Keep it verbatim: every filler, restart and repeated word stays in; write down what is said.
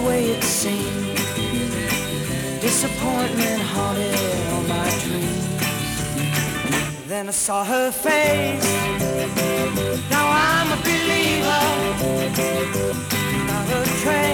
way it seemed. Disappointment haunted all my dreams. Then I saw her face. Now I'm a believer. Not a trace.